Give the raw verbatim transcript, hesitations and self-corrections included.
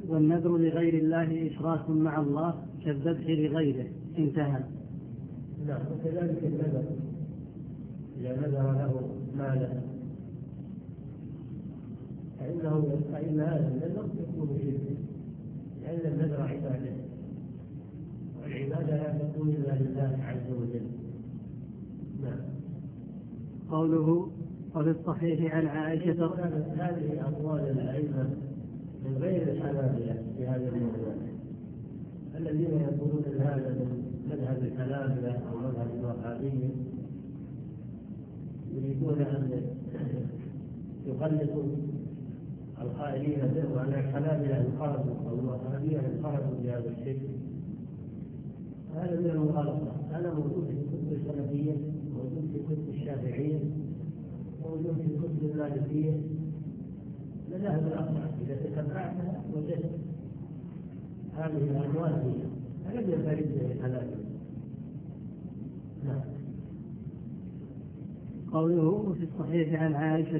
والنذر لغير الله إشراك مع الله كالذبح لغيره. انتهى. نعم. وكذلك النذر إذا نذر له مالا فإنه فإن هذا النذر يكون شركا، لأن النذر عبادة، والعبادة لا تكون إلا لله عز وجل. نعم. قوله وفي الصحيح عن عائشة. هذه أقوال الأئمة من غير الحنابلة في هذا الموضوع، الذين يقولون أن هذا من مذهب الحنابلة أو مذهب الوهابية، يريدون أن يغلقوا القائلين به، وأن الحنابلة انقرضوا أو الوهابية انقرضوا بهذا الشيء. هذا من المغالطة. هذا موجود في كتب السلفية، موجود في كتب الشافعية، موجود في كتب المالكية، مذاهب الأربعة. إذا تتبعتها وجدت هذه الأموال فيها، فلم ينفرد الحنابلة. نعم. قوله في الصحيح عن عائشة